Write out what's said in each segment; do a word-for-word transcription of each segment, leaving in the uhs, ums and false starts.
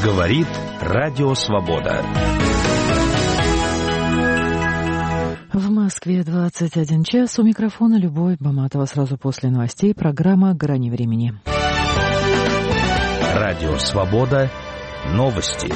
Говорит Радио Свобода. В Москве двадцать один час. У микрофона Любовь Баматова. Сразу после новостей программа «Грани времени». Радио Свобода. Новости.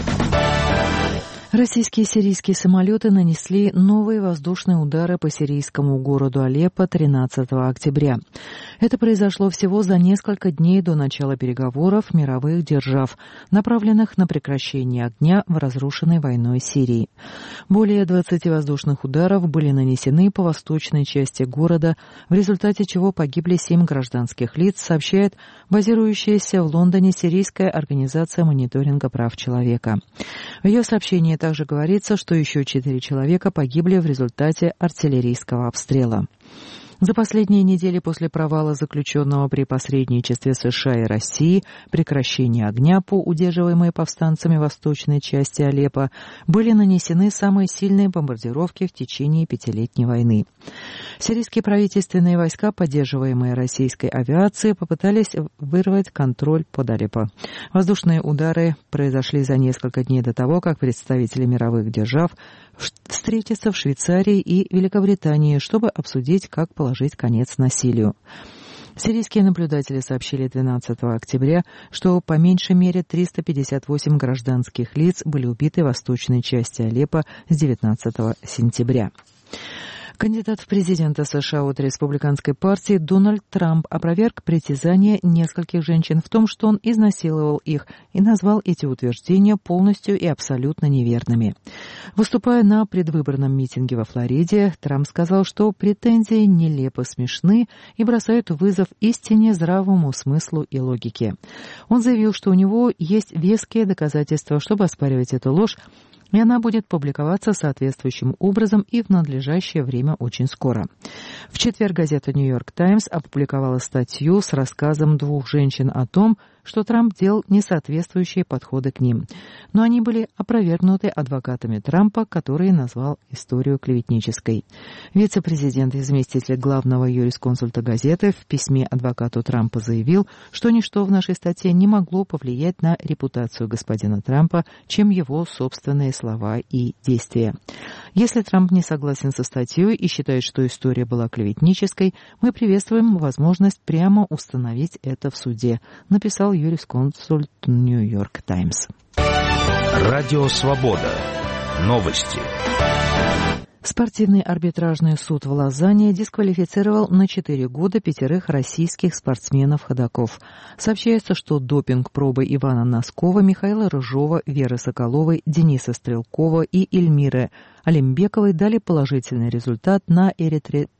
Российские и сирийские самолеты нанесли новые воздушные удары по сирийскому городу Алеппо тринадцатого октября. Это произошло всего за несколько дней до начала переговоров мировых держав, направленных на прекращение огня в разрушенной войной Сирии. Более двадцати воздушных ударов были нанесены по восточной части города, в результате чего погибли семь гражданских лиц, сообщает базирующаяся в Лондоне сирийская организация мониторинга прав человека. В ее сообщении также говорится, что еще четыре человека погибли в результате артиллерийского обстрела. За последние недели после провала заключенного при посредничестве США и России прекращения огня по удерживаемой повстанцами восточной части Алеппо были нанесены самые сильные бомбардировки в течение пятилетней войны. Сирийские правительственные войска, поддерживаемые российской авиацией, попытались вырвать контроль под Алеппо. Воздушные удары произошли за несколько дней до того, как представители мировых держав встретятся в Швейцарии и Великобритании, чтобы обсудить, как положить конец насилию. Сирийские наблюдатели сообщили двенадцатого октября, что по меньшей мере триста пятьдесят восемь гражданских лиц были убиты в восточной части Алеппо с девятнадцатого сентября. Кандидат в президенты США от республиканской партии Дональд Трамп опроверг притязания нескольких женщин в том, что он изнасиловал их, и назвал эти утверждения полностью и абсолютно неверными. Выступая на предвыборном митинге во Флориде, Трамп сказал, что претензии нелепо смешны и бросают вызов истине, здравому смыслу и логике. Он заявил, что у него есть веские доказательства, чтобы оспаривать эту ложь, и она будет публиковаться соответствующим образом и в надлежащее время очень скоро. В четверг газета «Нью-Йорк Таймс» опубликовала статью с рассказом двух женщин о том, что Трамп делал несоответствующие подходы к ним. Но они были опровергнуты адвокатами Трампа, который назвал историю клеветнической. Вице-президент и заместитель главного юрисконсульта газеты в письме адвокату Трампа заявил, что ничто в нашей статье не могло повлиять на репутацию господина Трампа, чем его собственные слова и действия. Если Трамп не согласен со статьей и считает, что история была клеветнической, мы приветствуем возможность прямо установить это в суде, написал юрисконсульт «Нью-Йорк Таймс». Радио Свобода. Новости. Спортивный арбитражный суд в Лозанне дисквалифицировал на четыре года пятерых российских спортсменов-ходоков. Сообщается, что допинг-пробы Ивана Носкова, Михаила Рыжова, Веры Соколовой, Дениса Стрелкова и Эльмиры Алимбековой дали положительный результат на эритритроин.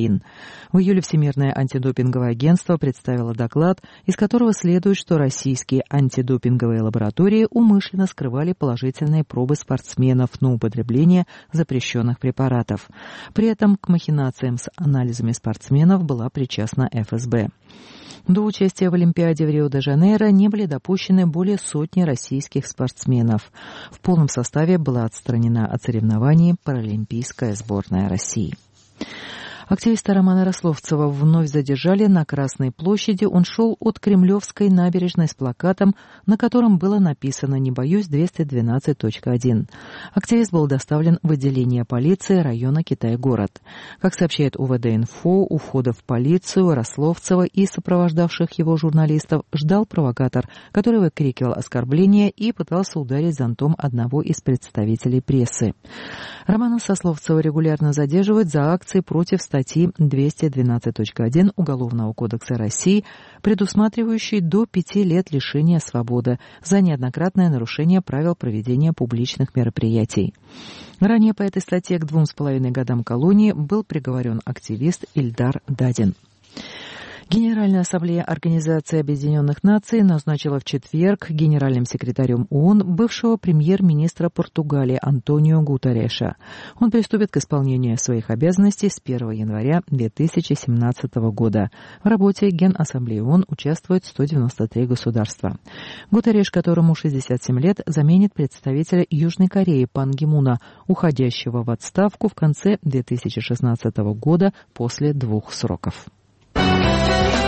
В июле Всемирное антидопинговое агентство представило доклад, из которого следует, что российские антидопинговые лаборатории умышленно скрывали положительные пробы спортсменов на употребление запрещенных препаратов. При этом к махинациям с анализами спортсменов была причастна эф эс бэ. До участия в Олимпиаде в Рио-де-Жанейро не были допущены более сотни российских спортсменов. В полном составе была отстранена от соревнований паралимпийская сборная России. Активиста Романа Рословцева вновь задержали на Красной площади. Он шел от Кремлевской набережной с плакатом, на котором было написано «Не боюсь двести двенадцать точка один». Активист был доставлен в отделение полиции района Китай-город. Как сообщает у вэ дэ-инфо, у входа в полицию Рословцева и сопровождавших его журналистов ждал провокатор, который выкрикивал оскорбления и пытался ударить зонтом одного из представителей прессы. Романа Рословцева регулярно задерживают за акции против статьи двести двенадцать точка один Уголовного кодекса России, предусматривающей до пяти лет лишения свободы за неоднократное нарушение правил проведения публичных мероприятий. Ранее по этой статье к двум с половиной годам колонии был приговорен активист Ильдар Дадин. Генеральная ассамблея Организации Объединенных Наций назначила в четверг генеральным секретарем ООН бывшего премьер-министра Португалии Антонио Гутерреша. Он приступит к исполнению своих обязанностей с первого января две тысячи семнадцатого года. В работе Генассамблеи ООН участвует сто девяносто три государства. Гутерреш, которому шестьдесят семь лет, заменит представителя Южной Кореи Пан Ги Муна, уходящего в отставку в конце две тысячи шестнадцатого года после двух сроков.